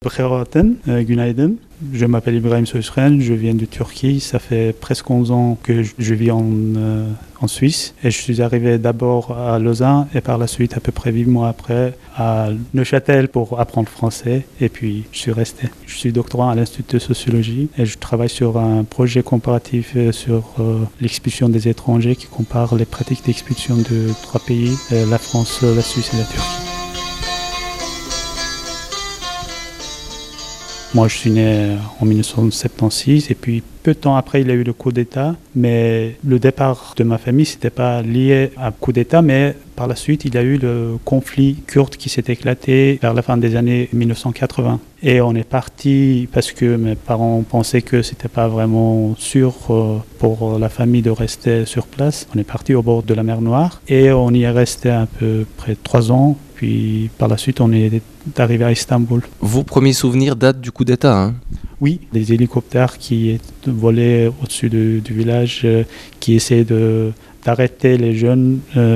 Günaydın. Je m'appelle Ibrahim Soysren, je viens de Turquie. Ça fait presque 11 ans que je vis en Suisse. Et je suis arrivé d'abord à Lausanne et par la suite, à peu près 8 mois après, à Neuchâtel pour apprendre le français. Et puis, je suis resté. Je suis doctorant à l'Institut de sociologie et je travaille sur un projet comparatif sur l'expulsion des étrangers qui compare les pratiques d'expulsion de 3 pays, la France, la Suisse et la Turquie. Moi, je suis né en 1976 et puis peu de temps après, il y a eu le coup d'État. Mais le départ de ma famille, ce n'était pas lié à un coup d'État, mais par la suite, il y a eu le conflit kurde qui s'est éclaté vers la fin des années 1980. Et on est parti parce que mes parents pensaient que ce n'était pas vraiment sûr pour la famille de rester sur place. On est parti au bord de la mer Noire et on y est resté à peu près 3 ans. Puis par la suite, on est arrivé à Istanbul. Vos premiers souvenirs datent du coup d'État, hein? Oui, des hélicoptères qui volaient au-dessus du village, qui essayaient d'arrêter les jeunes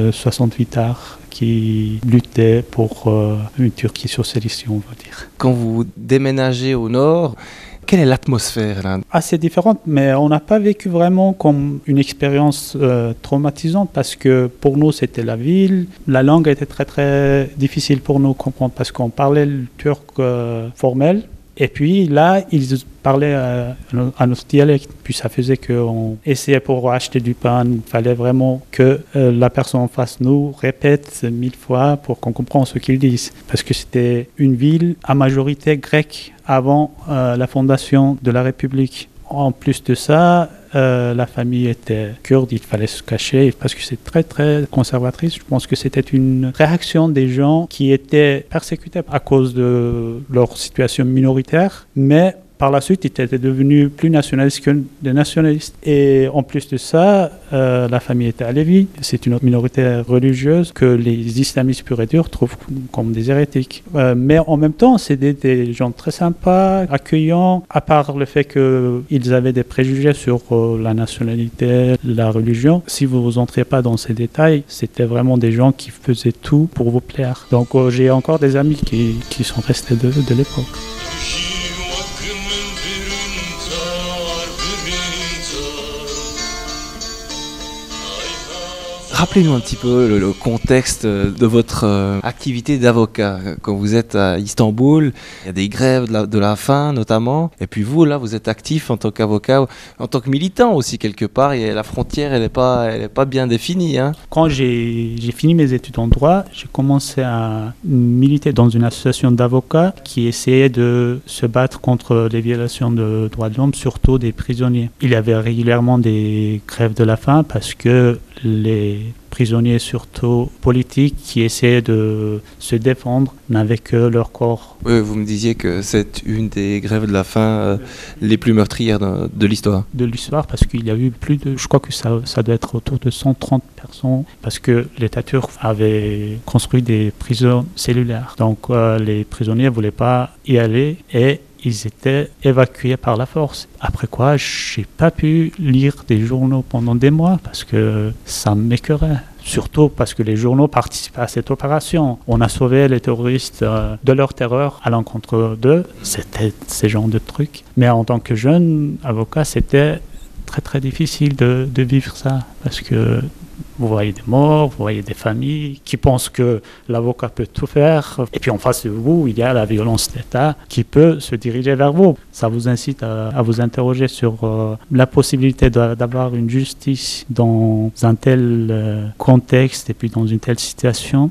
68 arts qui luttaient pour une Turquie socialiste, on va dire. Quand vous déménagez au nord, quelle est l'atmosphère là? Assez différente, mais on n'a pas vécu vraiment comme une expérience traumatisante parce que pour nous c'était la ville. La langue était très très difficile pour nous comprendre parce qu'on parlait le turc formel. Et puis là, ils parlaient à notre dialecte. Puis ça faisait qu'on essayait pour acheter du pain. Il fallait vraiment que la personne en face nous répète 1000 fois pour qu'on comprenne ce qu'ils disent. Parce que c'était une ville à majorité grecque avant la fondation de la République. En plus de ça, la famille était kurde, il fallait se cacher parce que c'est très très conservatrice. Je pense que c'était une réaction des gens qui étaient persécutés à cause de leur situation minoritaire, mais par la suite, ils étaient devenus plus nationalistes que des nationalistes. Et en plus de ça, la famille était alévie. C'est une autre minorité religieuse que les islamistes purs et durs trouvent comme des hérétiques. Mais en même temps, c'était des gens très sympas, accueillants, à part le fait qu'ils avaient des préjugés sur la nationalité, la religion. Si vous ne entriez pas dans ces détails, c'était vraiment des gens qui faisaient tout pour vous plaire. Donc j'ai encore des amis qui sont restés de l'époque. Rappelez-nous un petit peu le contexte de votre activité d'avocat. Quand vous êtes à Istanbul, il y a des grèves de la faim notamment. Et puis vous, là, vous êtes actif en tant qu'avocat, en tant que militant aussi quelque part. Et la frontière, elle est pas bien définie, hein. Quand j'ai fini mes études en droit, j'ai commencé à militer dans une association d'avocats qui essayait de se battre contre les violations de droits de l'homme, surtout des prisonniers. Il y avait régulièrement des grèves de la faim parce que les prisonniers, surtout politiques, qui essayaient de se défendre, n'avaient que leur corps. Oui, vous me disiez que c'est une des grèves de la faim les plus meurtrières de l'histoire. De l'histoire, parce qu'il y a eu je crois que ça doit être autour de 130 personnes, parce que l'État turc avait construit des prisons cellulaires. Donc les prisonniers ne voulaient pas y aller et ils étaient évacués par la force. Après quoi, je n'ai pas pu lire des journaux pendant des mois parce que ça m'écœurait. Surtout parce que les journaux participaient à cette opération. On a sauvé les terroristes de leur terreur à l'encontre d'eux. C'était ces genres de trucs. Mais en tant que jeune avocat, c'était très très difficile de vivre ça parce que vous voyez des morts, vous voyez des familles qui pensent que l'avocat peut tout faire. Et puis en face de vous, il y a la violence d'État qui peut se diriger vers vous. Ça vous incite à vous interroger sur la possibilité d'avoir une justice dans un tel contexte et puis dans une telle situation.